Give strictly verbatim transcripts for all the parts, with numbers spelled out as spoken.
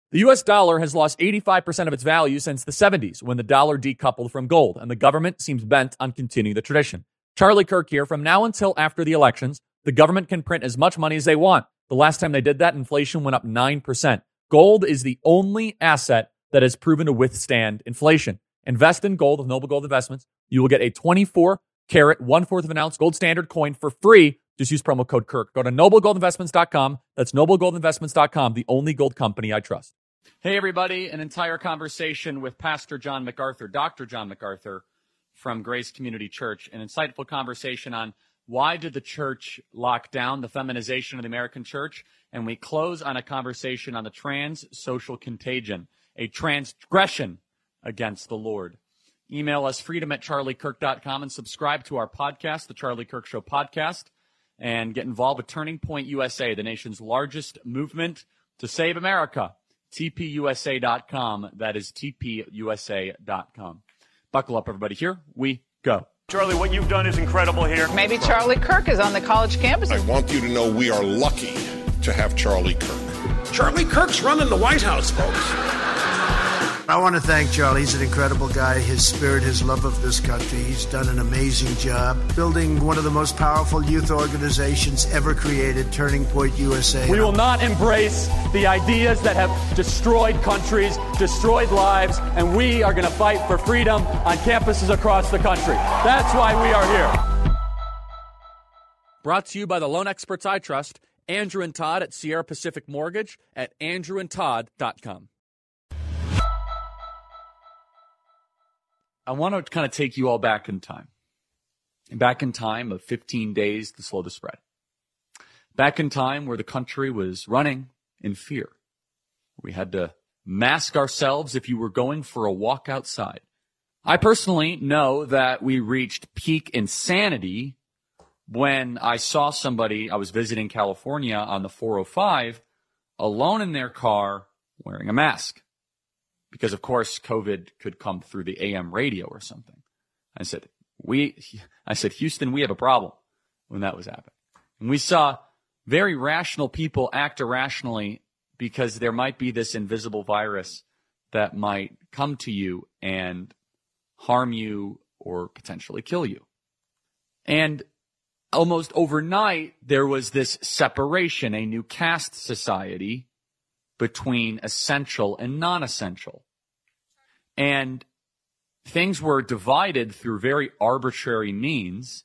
The U S dollar has lost eighty-five percent of its value since the seventies, when the dollar decoupled from gold, and the government seems bent on continuing the tradition. Charlie Kirk here. From now until after the elections, the government can print as much money as they want. The last time they did that, inflation went up nine percent. Gold is the only asset that has proven to withstand inflation. Invest in gold with Noble Gold Investments. You will get a twenty-four carat, one-fourth of an ounce gold standard coin for free. Just use promo code Kirk. Go to noble gold investments dot com. That's noble gold investments dot com, the only gold company I trust. Hey, everybody. An entire conversation with Pastor John MacArthur, Doctor John MacArthur from Grace Community Church. An insightful conversation on why did the church lock down the feminization of the American church? And we close on a conversation on the trans social contagion, a transgression against the Lord. Email us freedom at charlie kirk dot com and subscribe to our podcast, The Charlie Kirk Show Podcast, and get involved with Turning Point U S A, the nation's largest movement to save America. T P U S A dot com. That is T P U S A dot com. Buckle up, everybody. Here we go. Charlie, what you've done is incredible here. Maybe Charlie Kirk is on the college campus. I want you to know we are lucky to have Charlie Kirk. Charlie Kirk's running the White House, folks. I want to thank Charlie. He's an incredible guy. His spirit, his love of this country. He's done an amazing job building one of the most powerful youth organizations ever created, Turning Point U S A. We will not embrace the ideas that have destroyed countries, destroyed lives, and we are going to fight for freedom on campuses across the country. That's why we are here. Brought to you by the loan experts I trust, Andrew and Todd at Sierra Pacific Mortgage at andrew and todd dot com. I want to kind of take you all back in time. Back in time of fifteen days to slow the spread. Back in time where the country was running in fear. We had to mask ourselves if you were going for a walk outside. I personally know that we reached peak insanity when I saw somebody, I was visiting California on the four oh five, alone in their car wearing a mask. Because, of course, COVID could come through the A M radio or something. I said, we, I said, Houston, we have a problem when that was happening. And we saw very rational people act irrationally because there might be this invisible virus that might come to you and harm you or potentially kill you. And almost overnight, there was this separation, a new caste society between essential and non-essential. And things were divided through very arbitrary means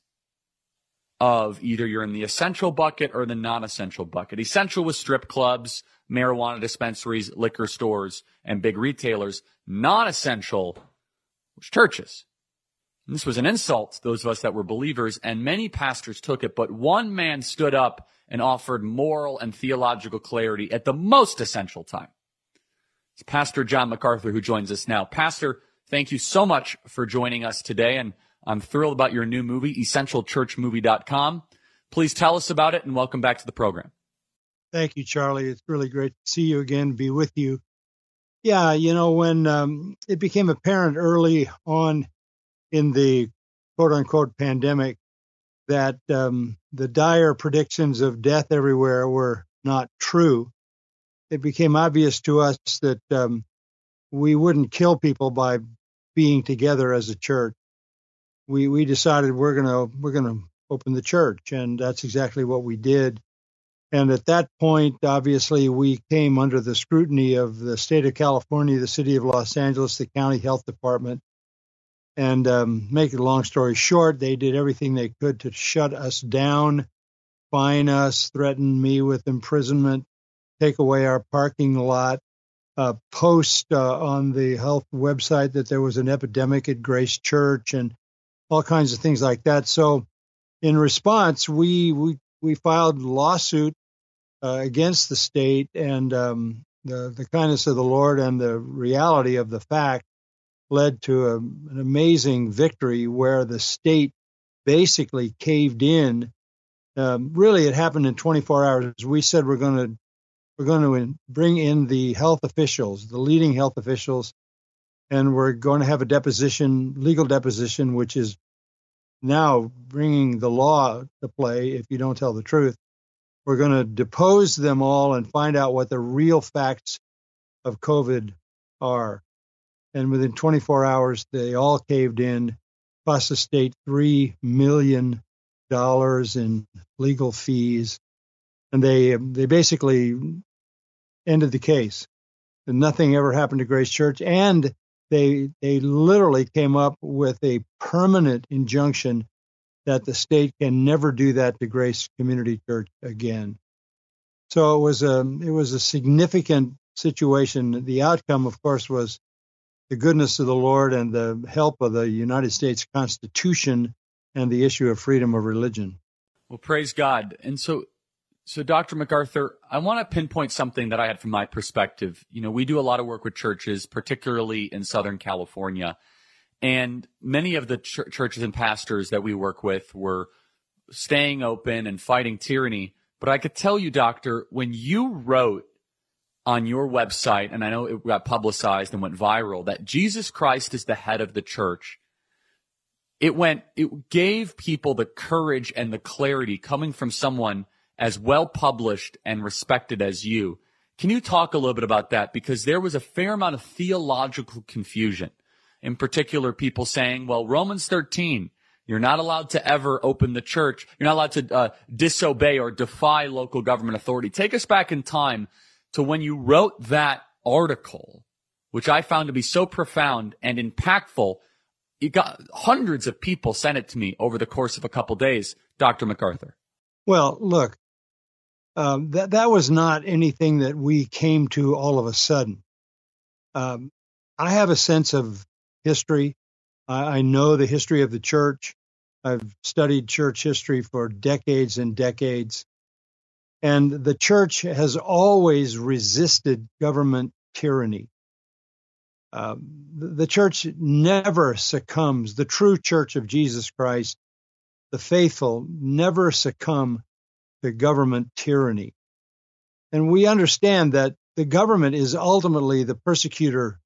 of either you're in the essential bucket or the non-essential bucket. Essential was strip clubs, marijuana dispensaries, liquor stores, and big retailers. Non-essential was churches. And this was an insult to those of us that were believers, and many pastors took it, but one man stood up and offered moral and theological clarity at the most essential time. It's Pastor John MacArthur who joins us now. Pastor, thank you so much for joining us today, and I'm thrilled about your new movie, essential church movie dot com. Please tell us about it, and welcome back to the program. Thank you, Charlie. It's really great to see you again, be with you. Yeah, you know, when um, it became apparent early on in the quote-unquote pandemic that um, the dire predictions of death everywhere were not true, it became obvious to us that um, we wouldn't kill people by being together as a church. We we decided we're gonna we're gonna open the church, and that's exactly what we did. And at that point, obviously, we came under the scrutiny of the state of California, the city of Los Angeles, the county health department. And um, make a long story short, they did everything they could to shut us down, fine us, threaten me with imprisonment, take away our parking lot, uh, post uh, on the health website that there was an epidemic at Grace Church, and all kinds of things like that. So in response, we we, we filed a lawsuit uh, against the state, and um, the, the kindness of the Lord and the reality of the fact led to a, an amazing victory where the state basically caved in. Um, really, it happened in twenty-four hours. We said we're going to we're going to bring in the health officials, the leading health officials, and we're going to have a deposition, legal deposition, which is now bringing the law to play if you don't tell the truth. We're going to depose them all and find out what the real facts of COVID are. And within twenty-four hours, they all caved in, cost the state three million dollars in legal fees. And they they basically ended the case. And nothing ever happened to Grace Church. And they they literally came up with a permanent injunction that the state can never do that to Grace Community Church again. So it was a it was a significant situation. The outcome, of course, was the goodness of the Lord and the help of the United States Constitution and the issue of freedom of religion. Well, praise God. And so, so Doctor MacArthur, I want to pinpoint something that I had from my perspective. You know, we do a lot of work with churches, particularly in Southern California. And many of the ch- churches and pastors that we work with were staying open and fighting tyranny. But I could tell you, Doctor, when you wrote on your website, and I know it got publicized and went viral, that Jesus Christ is the head of the church, it went, it gave people the courage and the clarity coming from someone as well published and respected as you. Can you talk a little bit about that? Because there was a fair amount of theological confusion. In particular, people saying, well, Romans thirteen, you're not allowed to ever open the church. You're not allowed to uh, disobey or defy local government authority. Take us back in time to when you wrote that article, which I found to be so profound and impactful. You got hundreds of people sent it to me over the course of a couple days, Doctor MacArthur. Well, look, um, that that was not anything that we came to all of a sudden. Um, I have a sense of history. I, I know the history of the church. I've studied church history for decades and decades. And the church has always resisted government tyranny. Uh, the, the church never succumbs. The true church of Jesus Christ, the faithful, never succumb to government tyranny. And we understand that the government is ultimately the persecutor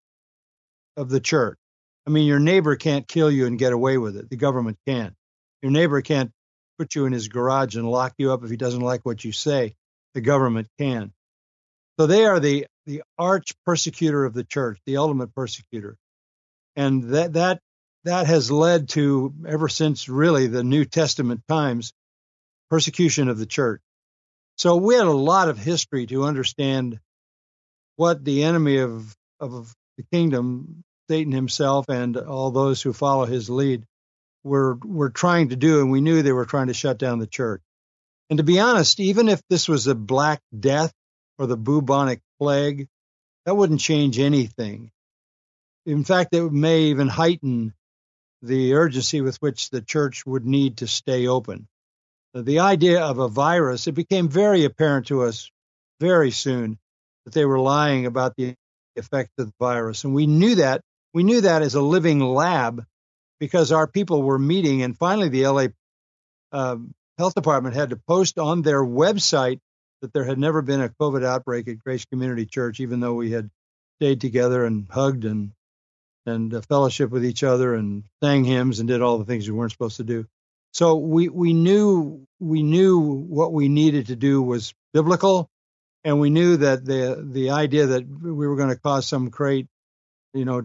of the church. I mean, your neighbor can't kill you and get away with it. The government can. Your neighbor can't put you in his garage and lock you up if he doesn't like what you say. The government can. So they are the, the arch persecutor of the church, the ultimate persecutor. And that, that, that has led to, ever since really the New Testament times, persecution of the church. So we had a lot of history to understand what the enemy of, of the kingdom, Satan himself and all those who follow his lead, were, were trying to do, and we knew they were trying to shut down the church. And to be honest, even if this was a Black Death or the bubonic plague, that wouldn't change anything. In fact, it may even heighten the urgency with which the church would need to stay open. The idea of a virus, it became very apparent to us very soon that they were lying about the effect of the virus. And we knew that. We knew that as a living lab because our people were meeting. And finally, the L A uh, Health Department had to post on their website that there had never been a COVID outbreak at Grace Community Church, even though we had stayed together and hugged and and uh, fellowship with each other and sang hymns and did all the things we weren't supposed to do. So we, we knew we knew what we needed to do was biblical, and we knew that the the idea that we were going to cause some great, you know,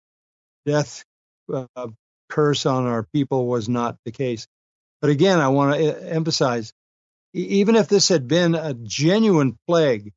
death uh, curse on our people was not the case. But again, I want to emphasize, even if this had been a genuine plague,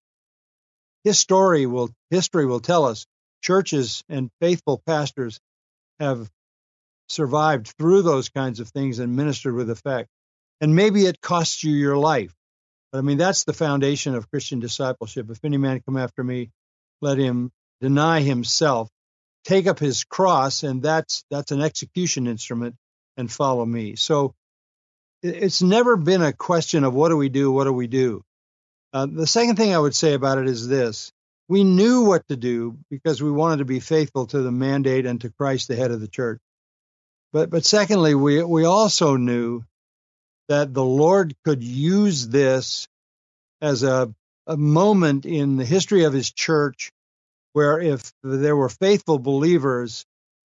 history will history will tell us churches and faithful pastors have survived through those kinds of things and ministered with effect. And maybe it costs you your life. But I mean, that's the foundation of Christian discipleship. If any man come after me, let him deny himself, take up his cross, and that's that's an execution instrument, and follow me. So it's never been a question of what do we do, what do we do. Uh, the second thing I would say about it is this. We knew what to do because we wanted to be faithful to the mandate and to Christ, the head of the church. But but secondly, we we also knew that the Lord could use this as a, a moment in the history of his church where if there were faithful believers,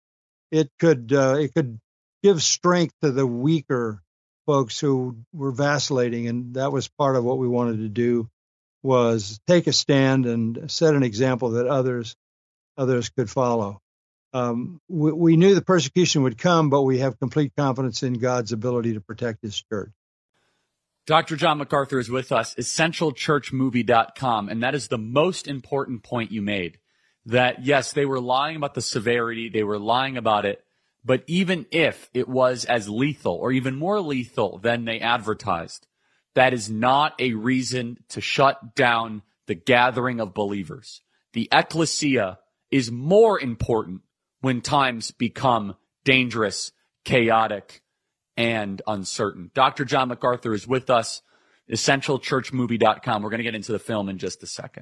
it could uh, it could give strength to the weaker folks who were vacillating, and that was part of what we wanted to do. was take a stand and set an example that others others could follow. Um, we, we knew the persecution would come, but we have complete confidence in God's ability to protect his church. Doctor John MacArthur is with us, essential church movie dot com, and that is the most important point you made, that yes, they were lying about the severity, they were lying about it, but even if it was as lethal or even more lethal than they advertised, that is not a reason to shut down the gathering of believers. The ecclesia is more important when times become dangerous, chaotic, and uncertain. Doctor John MacArthur is with us, essential church movie dot com. We're going to get into the film in just a second.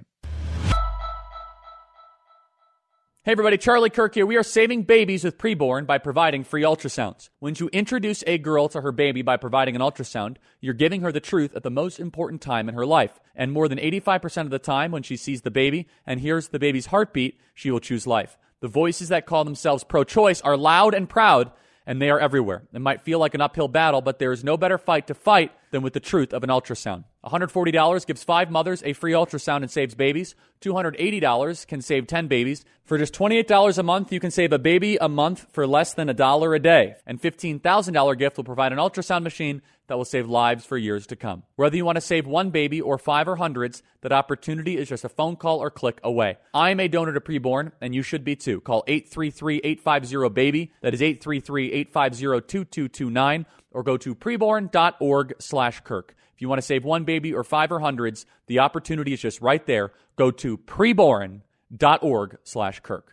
Hey everybody, Charlie Kirk here. We are saving babies with preborn by providing free ultrasounds. When you introduce a girl to her baby by providing an ultrasound, you're giving her the truth at the most important time in her life. And more than eighty-five percent of the time when she sees the baby and hears the baby's heartbeat, she will choose life. The voices that call themselves pro-choice are loud and proud, and they are everywhere. It might feel like an uphill battle, but there is no better fight to fight than with the truth of an ultrasound. one hundred forty dollars gives five mothers a free ultrasound and saves babies. two hundred eighty dollars can save ten babies. For just twenty-eight dollars a month, you can save a baby a month for less than a dollar a day. And fifteen thousand dollars gift will provide an ultrasound machine that will save lives for years to come. Whether you want to save one baby or five or hundreds, that opportunity is just a phone call or click away. I'm a donor to Preborn, and you should be too. Call eight three three, eight five zero, BABY. That is eight three three, eight five zero, two two two nine. Or go to preborn.org slash Kirk. If you want to save one baby or five or hundreds, the opportunity is just right there. Go to preborn.org slash Kirk.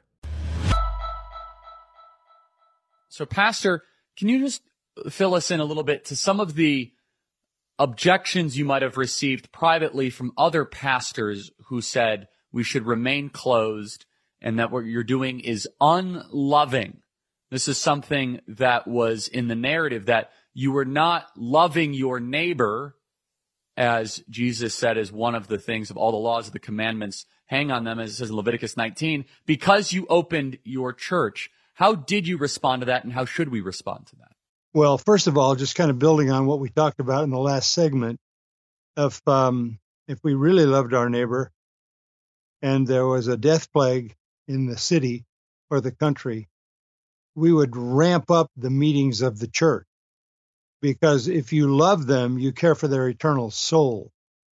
So, Pastor, can you just fill us in a little bit to some of the objections you might have received privately from other pastors who said we should remain closed and that what you're doing is unloving? This is something that was in the narrative, that you were not loving your neighbor, as Jesus said is one of the things of all the laws of the commandments hang on them, as it says in Leviticus nineteen, because you opened your church. How did you respond to that, and how should we respond to that? Well, first of all, just kind of building on what we talked about in the last segment, if um, if we really loved our neighbor and there was a death plague in the city or the country, we would ramp up the meetings of the church. Because if you love them, you care for their eternal soul.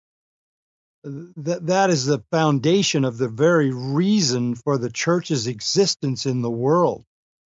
That, that is the foundation of the very reason for the church's existence in the world.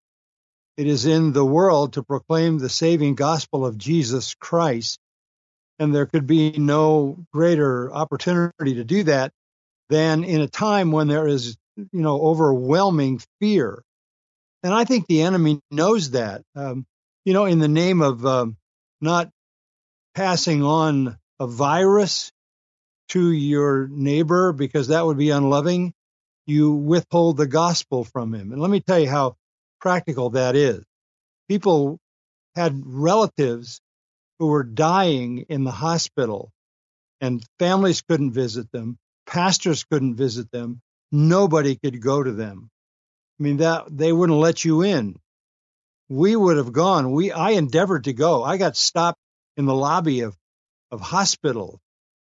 It is in the world to proclaim the saving gospel of Jesus Christ. And there could be no greater opportunity to do that than in a time when there is, you know, overwhelming fear. And I think the enemy knows that. Um, you know, in the name of um, not passing on a virus to your neighbor, because that would be unloving, you withhold the gospel from him. And let me tell you how practical that is. People had relatives who were dying in the hospital, and families couldn't visit them. Pastors couldn't visit them. Nobody could go to them. I mean, that they wouldn't let you in. We would have gone. We, I endeavored to go. I got stopped in the lobby of, of hospital.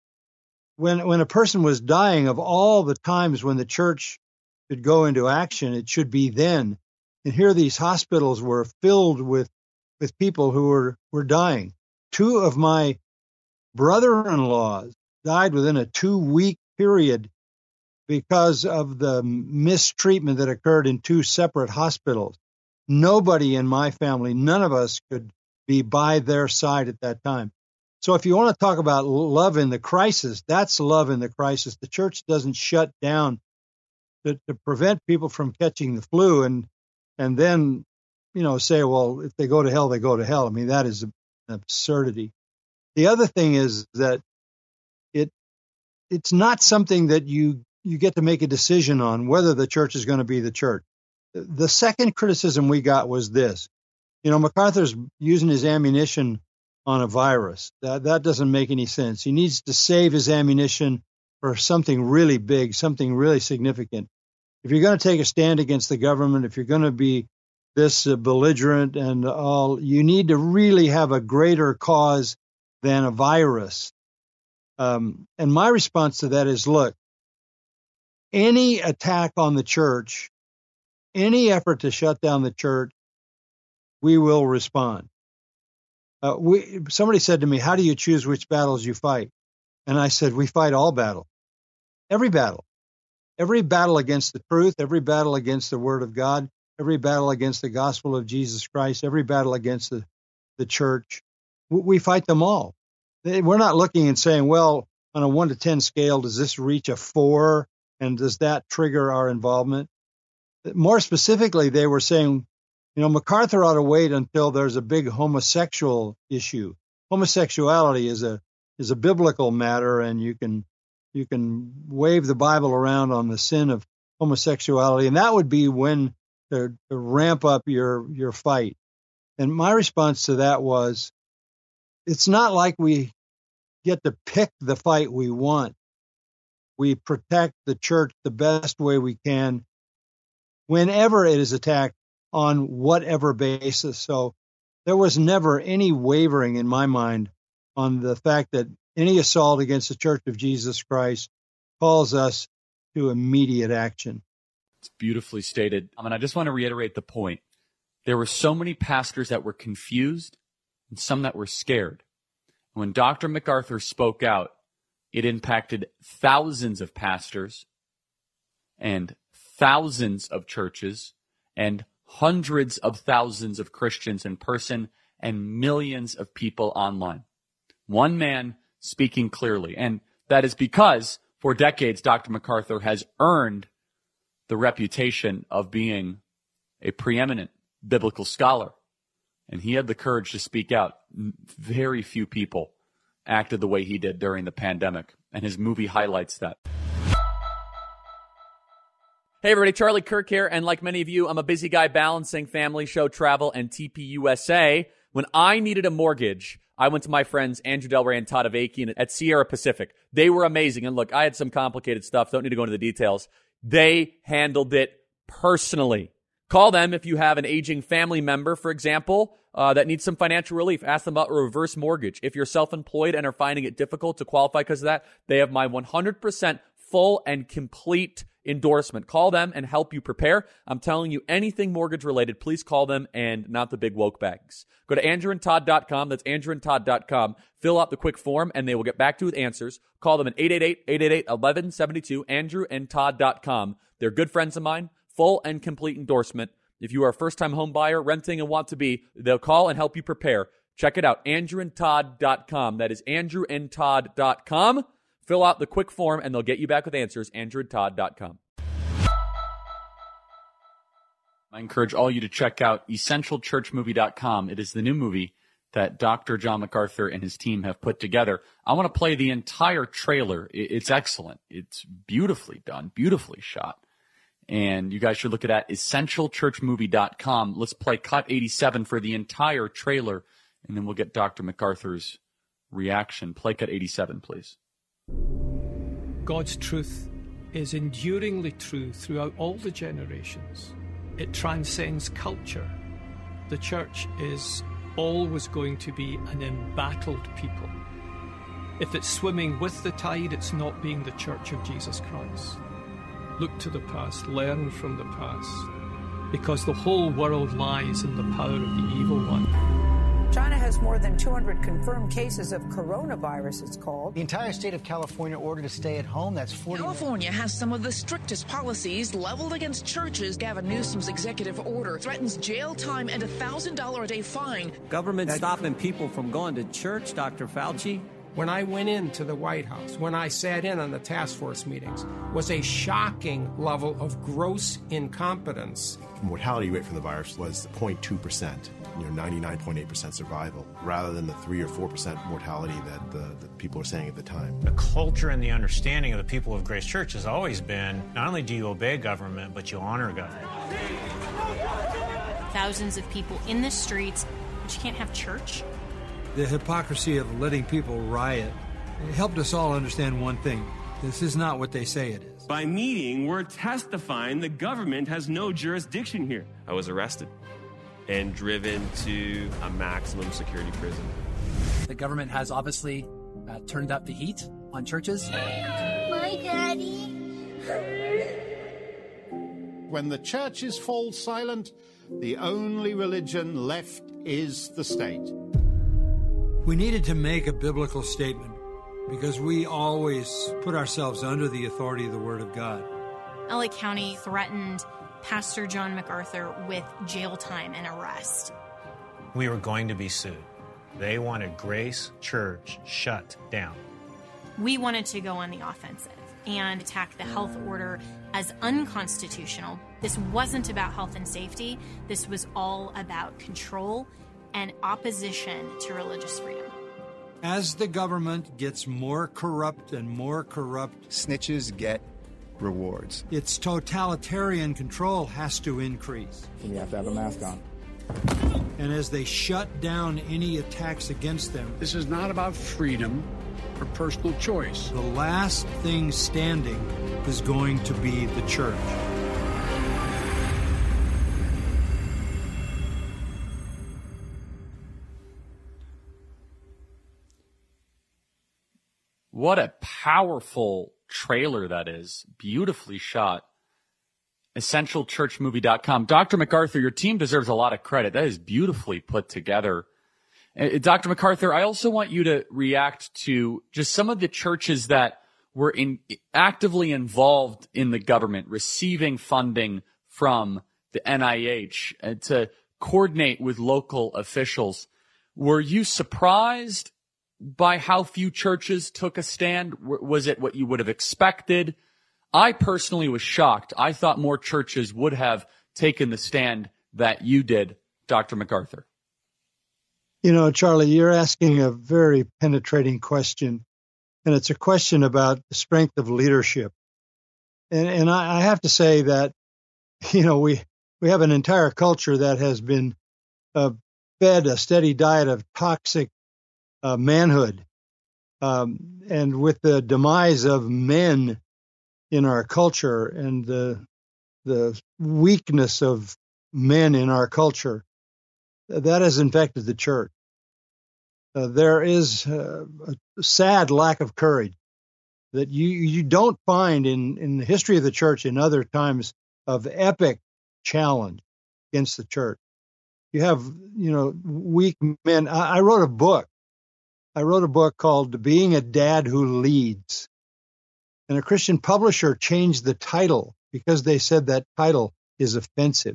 When, when a person was dying, of all the times when the church could go into action, it should be then. And here these hospitals were filled with, with people who were, were dying. Two of my brother-in-laws died within a two-week period because of the mistreatment that occurred in two separate hospitals. Nobody in my family, none of us could be by their side at that time. So if you want to talk about love in the crisis, that's love in the crisis. The church doesn't shut down to, to prevent people from catching the flu and and then, you know, say, well, if they go to hell, they go to hell. I mean, that is an absurdity. The other thing is that it it's not something that you you get to make a decision on whether the church is going to be the church. The second criticism we got was this. You know, MacArthur's using his ammunition on a virus. That that doesn't make any sense. He needs to save his ammunition for something really big, something really significant. If you're going to take a stand against the government, if you're going to be this uh, belligerent and all, you need to really have a greater cause than a virus. Um, and my response to that is, look, any attack on the church, any effort to shut down the church, we will respond. Uh, we, somebody said to me, how do you choose which battles you fight? And I said, we fight all battle, every battle, every battle against the truth, every battle against the word of God, every battle against the gospel of Jesus Christ, every battle against the, the church. We fight them all. We're not looking and saying, well, on a one to ten scale, does this reach a four? And does that trigger our involvement? More specifically, they were saying, you know, MacArthur ought to wait until there's a big homosexual issue. Homosexuality is a is a biblical matter, and you can you can wave the Bible around on the sin of homosexuality, and that would be when to, to ramp up your your fight. And my response to that was, it's not like we get to pick the fight we want. We protect the church the best way we can whenever it is attacked on whatever basis. So there was never any wavering in my mind on the fact that any assault against the Church of Jesus Christ calls us to immediate action. It's beautifully stated. I mean, I just want to reiterate the point. There were so many pastors that were confused and some that were scared. When Doctor MacArthur spoke out, it impacted thousands of pastors and thousands of churches and hundreds of thousands of Christians in person and millions of people online. One man speaking clearly. And that is because for decades, Doctor MacArthur has earned the reputation of being a preeminent biblical scholar. And he had the courage to speak out. Very few people acted the way he did during the pandemic, and his movie highlights that. Hey everybody, Charlie Kirk here, and like many of you, I'm a busy guy balancing family, show, travel, and T P U S A. When I needed a mortgage, I went to my friends Andrew Del Rey and Todd Avakian at Sierra Pacific. They were amazing, and look, I had some complicated stuff, don't need to go into the details. They handled it personally. Call them if you have an aging family member, for example, uh, that needs some financial relief. Ask them about a reverse mortgage. If you're self-employed and are finding it difficult to qualify because of that, they have my one hundred percent full and complete endorsement. Call them and help you prepare. I'm telling you, anything mortgage related, please call them and not the big woke bags. Go to andrew and todd dot com. That's andrew and todd dot com. Fill out the quick form and they will get back to you with answers. Call them at eight eight eight, eight eight eight, one one seven two, andrew and todd dot com. They're good friends of mine. Full and complete endorsement. If you are a first-time home buyer, renting, and want to be, they'll call and help you prepare. Check it out, andrew and todd dot com. That is andrew and todd dot com. Fill out the quick form, and they'll get you back with answers, andrew and todd dot com. I encourage all you to check out essential church movie dot com. It is the new movie that Doctor John MacArthur and his team have put together. I want to play the entire trailer. It's excellent. It's beautifully done, beautifully shot. And you guys should look at that, essential church movie dot com. Let's play cut eighty-seven for the entire trailer, and then we'll get Doctor MacArthur's reaction. Play cut eighty-seven, please. God's truth is enduringly true throughout all the generations. It transcends culture. The church is always going to be an embattled people. If it's swimming with the tide, it's not being the church of Jesus Christ. Look to the past, learn from the past, because the whole world lies in the power of the evil one. China has more than two hundred confirmed cases of coronavirus, it's called. The entire state of California ordered to stay at home. That's forty. California has some of the strictest policies leveled against churches. Gavin Newsom's executive order threatens jail time and a one thousand dollars a day fine. Government stopping people from going to church, Doctor Fauci. When I went into the White House, when I sat in on the task force meetings, was a shocking level of gross incompetence. The mortality rate from the virus was zero point two percent, you know, ninety-nine point eight percent survival, rather than the three or four percent mortality that the, the people were saying at the time. The culture and the understanding of the people of Grace Church has always been, not only do you obey government, but you honor government. Thousands of people in the streets, but you can't have church? The hypocrisy of letting people riot helped us all understand one thing. This is not what they say it is. By meeting, we're testifying the government has no jurisdiction here. I was arrested and driven to a maximum security prison. The government has obviously uh, turned up the heat on churches. My daddy. When the churches fall silent, the only religion left is the state. We needed to make a biblical statement because we always put ourselves under the authority of the Word of God. L A County threatened Pastor John MacArthur with jail time and arrest. We were going to be sued. They wanted Grace Church shut down. We wanted to go on the offensive and attack the health order as unconstitutional. This wasn't about health and safety. This was all about control and opposition to religious freedom. As the government gets more corrupt and more corrupt, snitches get rewards. Its totalitarian control has to increase. And you have to have a mask on. And as they shut down any attacks against them, this is not about freedom or personal choice. The last thing standing is going to be the church. What a powerful trailer that is. Beautifully shot. essential church movie dot com. Doctor MacArthur, your team deserves a lot of credit. That is beautifully put together. Uh, Doctor MacArthur, I also want you to react to just some of the churches that were in, actively involved in the government, receiving funding from the N I H uh, to coordinate with local officials. Were you surprised by how few churches took a stand? Was it what you would have expected? I personally was shocked. I thought more churches would have taken the stand that you did, Doctor MacArthur. You know, Charlie, you're asking a very penetrating question, and it's a question about the strength of leadership. And, and I, I have to say that, you know, we, we have an entire culture that has been uh, fed a steady diet of toxic uh, manhood. Um, and with the demise of men in our culture and the the weakness of men in our culture, that has infected the church. Uh, there is uh, a sad lack of courage that you you don't find in, in the history of the church in other times of epic challenge against the church. You have, you know, weak men. I, I wrote a book. I wrote a book called Being a Dad Who Leads. And a Christian publisher changed the title because they said that title is offensive.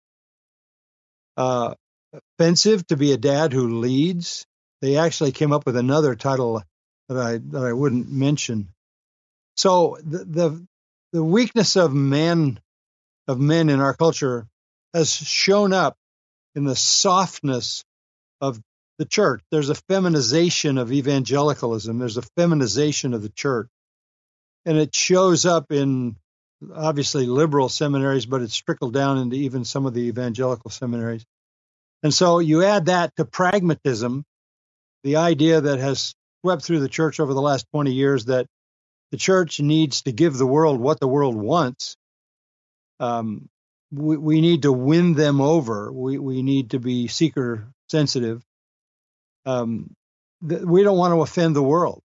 Uh, offensive to be a dad who leads. They actually came up with another title that I that I wouldn't mention. So the the, the weakness of men of men in our culture has shown up in the softness of the church. There's a feminization of evangelicalism. There's a feminization of the church. And it shows up in, obviously, liberal seminaries, but it's trickled down into even some of the evangelical seminaries. And so you add that to pragmatism, the idea that has swept through the church over the last twenty years that the church needs to give the world what the world wants. Um, we, we need to win them over. We, we need to be seeker sensitive. Um, th- we don't want to offend the world.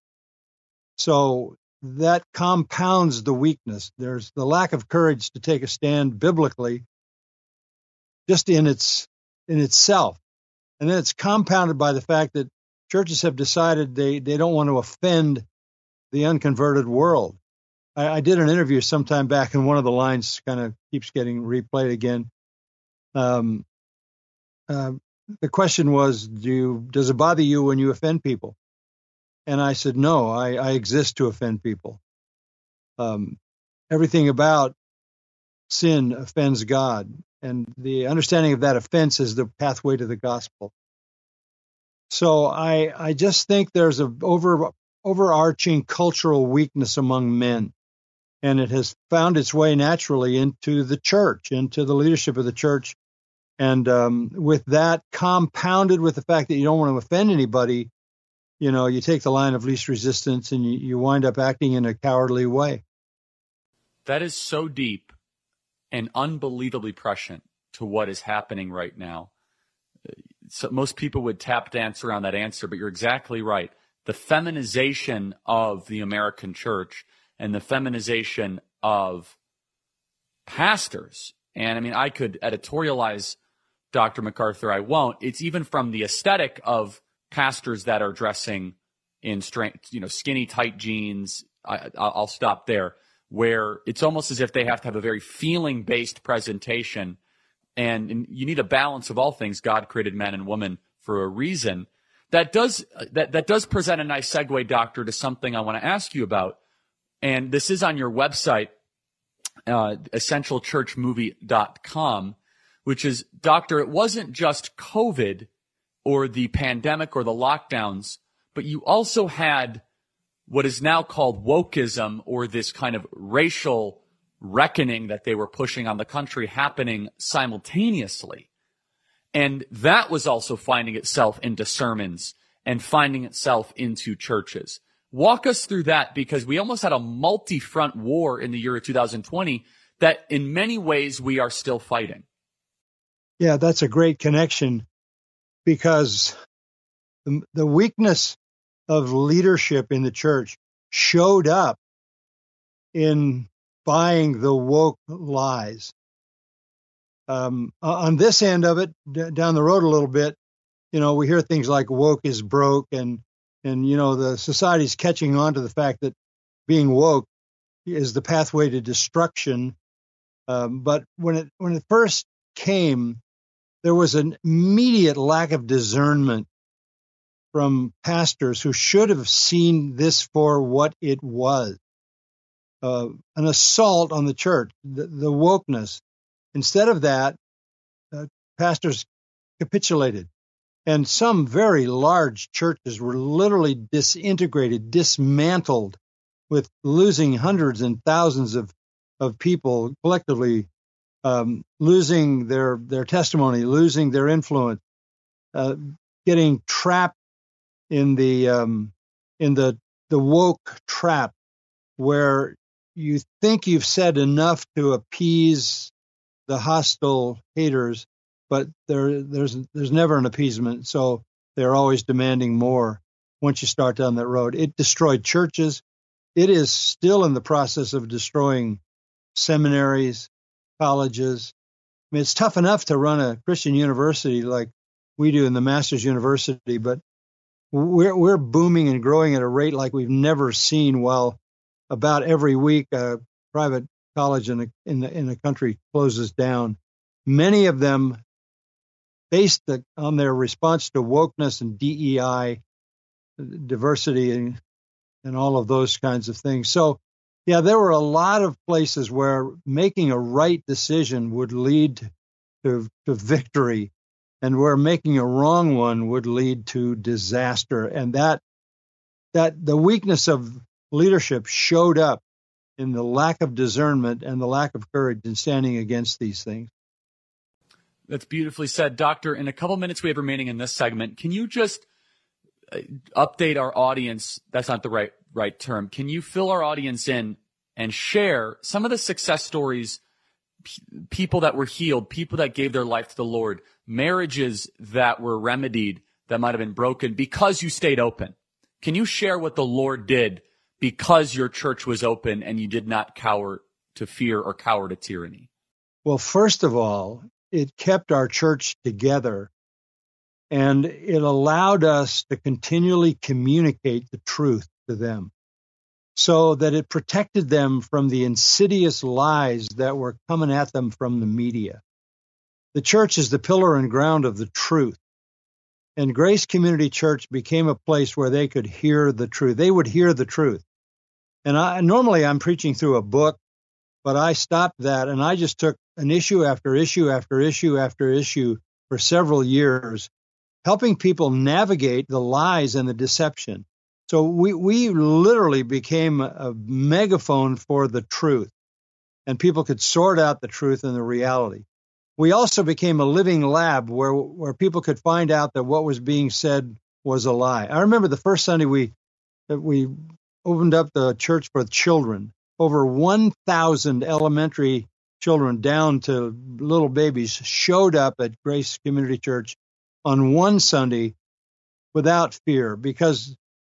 So that compounds the weakness. There's the lack of courage to take a stand biblically just in its in itself. And then it's compounded by the fact that churches have decided they, they don't want to offend the unconverted world. I, I did an interview sometime back, and one of the lines kind of keeps getting replayed again. Um, uh, the question was, do you, does it bother you when you offend people? And I said, no, I, I exist to offend people. Um, everything about sin offends God, and the understanding of that offense is the pathway to the gospel. So I, I just think there's a over, overarching cultural weakness among men, and it has found its way naturally into the church, into the leadership of the church. And um, with that compounded with the fact that you don't want to offend anybody, you know, you take the line of least resistance and you, you wind up acting in a cowardly way. That is so deep and unbelievably prescient to what is happening right now. So most people would tap dance around that answer, but you're exactly right. The the feminization of the American church and the feminization of pastors. And I mean, I could editorialize Doctor MacArthur. I won't. It's even from the aesthetic of pastors that are dressing in straight, you know, skinny, tight jeans. I, I'll stop there, where it's almost as if they have to have a very feeling-based presentation. And, and you need a balance of all things. God created man and woman for a reason. That does that that does present a nice segue, Doctor, to something I want to ask you about. And this is on your website, uh, essential church movie dot com, which is, Doctor, it wasn't just COVID or the pandemic or the lockdowns, but you also had what is now called wokeism, or this kind of racial reckoning that they were pushing on the country, happening simultaneously. And that was also finding itself into sermons and finding itself into churches. Walk us through that, because we almost had a multi-front war in the year of two thousand twenty that in many ways we are still fighting. Yeah, that's a great connection, because the, the weakness of leadership in the church showed up in buying the woke lies. Um, on this end of it, d- down the road a little bit, you know, we hear things like woke is broke, and, and, you know, the society's catching on to the fact that being woke is the pathway to destruction. Um, but when it, when it first came, there was an immediate lack of discernment from pastors who should have seen this for what it was, uh, an assault on the church, the, the wokeness. Instead of that, uh, pastors capitulated, and some very large churches were literally disintegrated, dismantled, with losing hundreds and thousands of, of people collectively, um, losing their, their testimony, losing their influence, uh, getting trapped in the um, in the the woke trap, where you think you've said enough to appease the hostile haters, but there there's there's never an appeasement, so they're always demanding more. Once you start down that road, it destroyed churches. It is still in the process of destroying seminaries, colleges. I mean, it's tough enough to run a Christian university like we do in the Masters University, but We're we're booming and growing at a rate like we've never seen. While about every week a private college in the in the in the country closes down, many of them based the, on their response to wokeness and D E I, diversity, and and all of those kinds of things. So, yeah, there were a lot of places where making a right decision would lead to to victory, and where making a wrong one would lead to disaster. And that that the weakness of leadership showed up in the lack of discernment and the lack of courage in standing against these things. That's beautifully said, Doctor. In a couple minutes we have remaining in this segment, can you just update our audience? That's not the right right term. Can you fill our audience in and share some of the success stories, p- people that were healed, people that gave their life to the Lord, marriages that were remedied that might have been broken because you stayed open? Can you share what the Lord did because your church was open and you did not cower to fear or cower to tyranny? Well, first of all, it kept our church together, and it allowed us to continually communicate the truth to them, so that it protected them from the insidious lies that were coming at them from the media. The church is the pillar and ground of the truth. And Grace Community Church became a place where they could hear the truth. They would hear the truth. And I, normally I'm preaching through a book, but I stopped that, and I just took an issue after issue after issue after issue for several years, helping people navigate the lies and the deception. So we, we literally became a megaphone for the truth, and people could sort out the truth and the reality. We also became a living lab where where people could find out that what was being said was a lie. I remember the first Sunday we that we opened up the church for children. Over one thousand elementary children down to little babies showed up at Grace Community Church on one Sunday without fear, because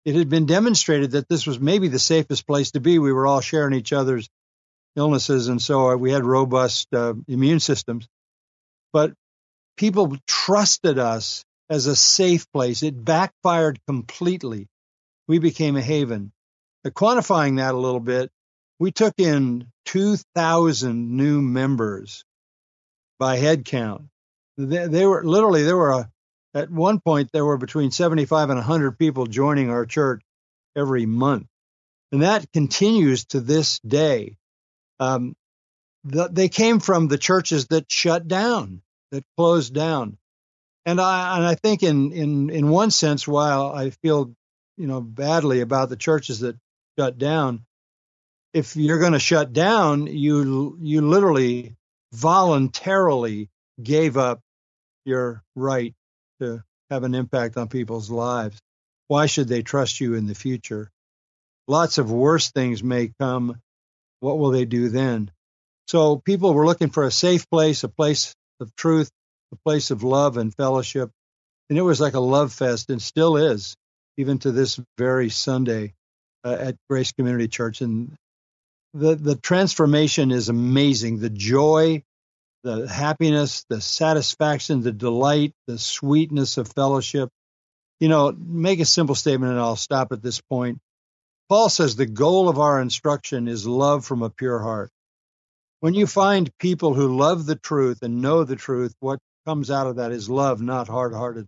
it had been demonstrated that this was maybe the safest place to be. We were all sharing each other's illnesses, and so we had robust uh, immune systems. But people trusted us as a safe place. It backfired completely. We became a haven. Uh, quantifying that a little bit, we took in two thousand new members by head count. They, they were literally, there were a, at one point, there were between seventy-five and one hundred people joining our church every month. And that continues to this day. Um, the, they came from the churches that shut down, that closed down. And I, and I think in, in, in one sense, while I feel, you know, badly about the churches that shut down, if you're going to shut down, you, you literally voluntarily gave up your right to have an impact on people's lives. Why should they trust you in the future? Lots of worse things may come. What will they do then? So people were looking for a safe place, a place of truth, a place of love and fellowship. And it was like a love fest, and still is, even to this very Sunday uh, at Grace Community Church. And the, the transformation is amazing. The joy, the happiness, the satisfaction, the delight, the sweetness of fellowship. You know, make a simple statement and I'll stop at this point. Paul says the goal of our instruction is love from a pure heart. When you find people who love the truth and know the truth, what comes out of that is love, not hard-hearted.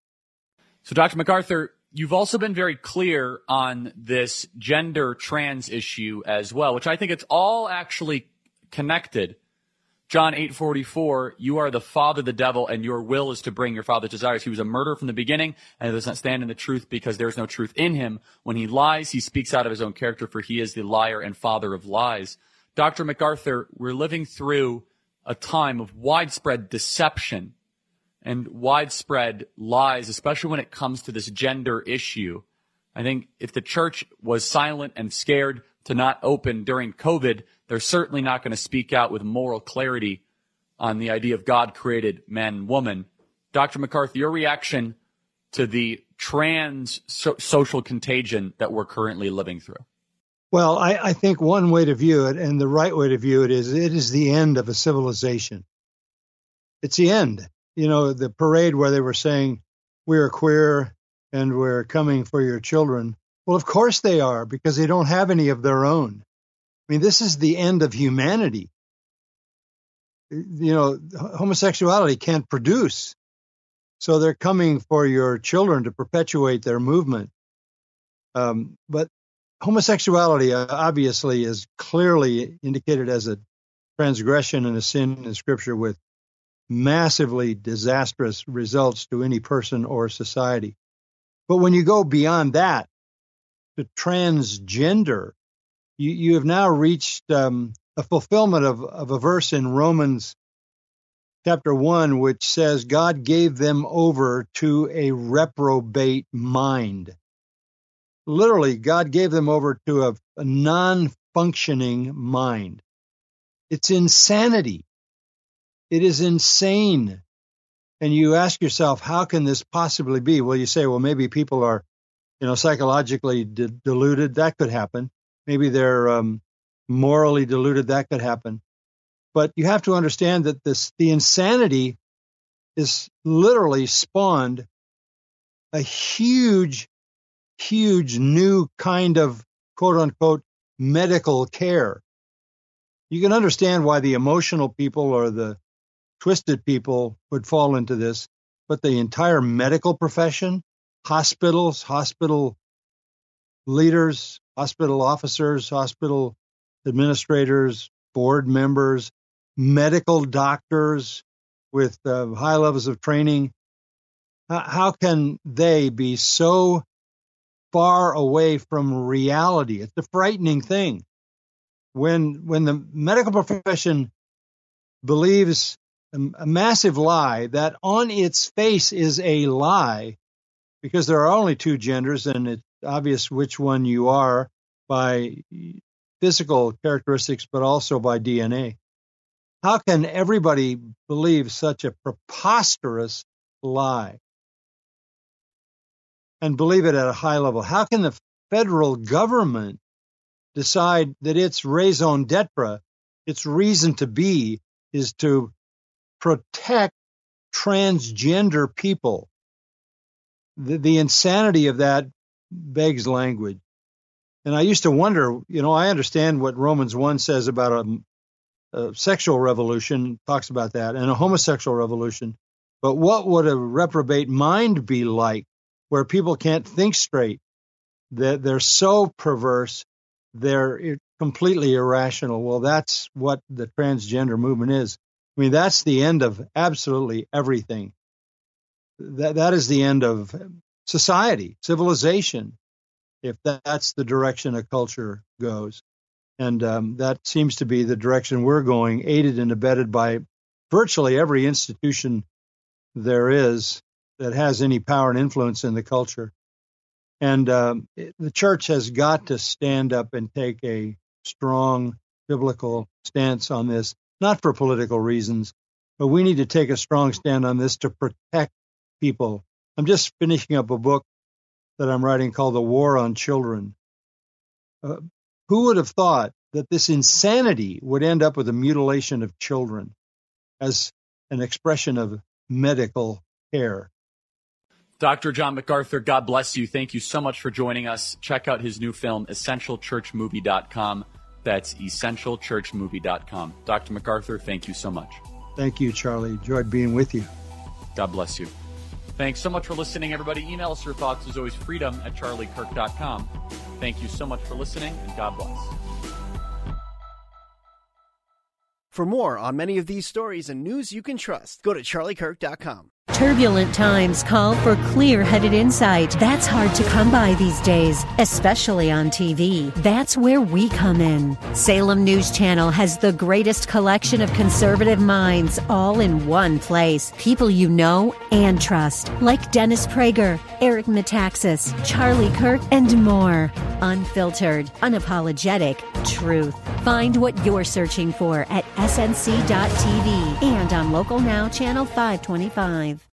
So, Doctor MacArthur, you've also been very clear on this gender trans issue as well, which I think it's all actually connected. John eight forty-four, you are the father of the devil, and your will is to bring your father's desires. He was a murderer from the beginning, and does not stand in the truth because there is no truth in him. When he lies, he speaks out of his own character, for he is the liar and father of lies. Doctor MacArthur, we're living through a time of widespread deception and widespread lies, especially when it comes to this gender issue. I think if the church was silent and scared to not open during COVID, they're certainly not going to speak out with moral clarity on the idea of God created man and woman. Doctor MacArthur, your reaction to the trans so- social contagion that we're currently living through? Well, I, I think one way to view it, and the right way to view it, is it is the end of a civilization. It's the end. You know, the parade where they were saying, we're queer and we're coming for your children. Well, of course they are, because they don't have any of their own. I mean, this is the end of humanity. You know, homosexuality can't produce. So they're coming for your children to perpetuate their movement. Um, but homosexuality uh, obviously is clearly indicated as a transgression and a sin in Scripture with massively disastrous results to any person or society. But when you go beyond that to transgender, you, you have now reached um, a fulfillment of, of a verse in Romans chapter one, which says God gave them over to a reprobate mind. Literally, God gave them over to a, a non-functioning mind. It's insanity. It is insane. And you ask yourself, how can this possibly be? Well, you say, well, maybe people are, you know, psychologically de- deluded. That could happen. Maybe they're um, morally deluded. That could happen. But you have to understand that this, the insanity is literally spawned a huge, huge new kind of quote unquote medical care. You can understand why the emotional people or the twisted people would fall into this, but the entire medical profession, hospitals, hospital leaders, hospital officers, hospital administrators, board members, medical doctors with uh, high levels of training, how, how can they be so far away from reality? It's a frightening thing. When when the medical profession believes a, a massive lie that on its face is a lie, because there are only two genders and it's obvious which one you are by physical characteristics, but also by D N A. How can everybody believe such a preposterous lie? and believe it at a high level. How can the federal government decide that its raison d'etre, its reason to be, is to protect transgender people? The, the insanity of that begs language. And I used to wonder, you know, I understand what Romans one says about a, a sexual revolution, talks about that, and a homosexual revolution. But what would a reprobate mind be like, where people can't think straight, that they're so perverse, they're completely irrational? Well, that's what the transgender movement is. I mean, that's the end of absolutely everything. That that is the end of society, civilization, if that's the direction a culture goes. And um, that seems to be the direction we're going, aided and abetted by virtually every institution there is that has any power and influence in the culture. And um, the church has got to stand up and take a strong biblical stance on this, not for political reasons, but we need to take a strong stand on this to protect people. I'm just finishing up a book that I'm writing called The War on Children. Uh, who would have thought that this insanity would end up with the mutilation of children as an expression of medical care? Doctor John MacArthur, God bless you. Thank you so much for joining us. Check out his new film, essential church movie dot com. That's essential church movie dot com. Doctor MacArthur, thank you so much. Thank you, Charlie. Enjoyed being with you. God bless you. Thanks so much for listening, everybody. Email us your thoughts, as always, freedom at charlie kirk dot com. Thank you so much for listening, and God bless. For more on many of these stories and news you can trust, go to charlie kirk dot com. Turbulent times call for clear-headed insight. That's hard to come by these days, especially on T V. That's where we come in. Salem News Channel has the greatest collection of conservative minds all in one place. People you know and trust, like Dennis Prager, Eric Metaxas, Charlie Kirk, and more. Unfiltered, unapologetic truth. Find what you're searching for at S N C dot T V and on Local Now Channel five twenty-five.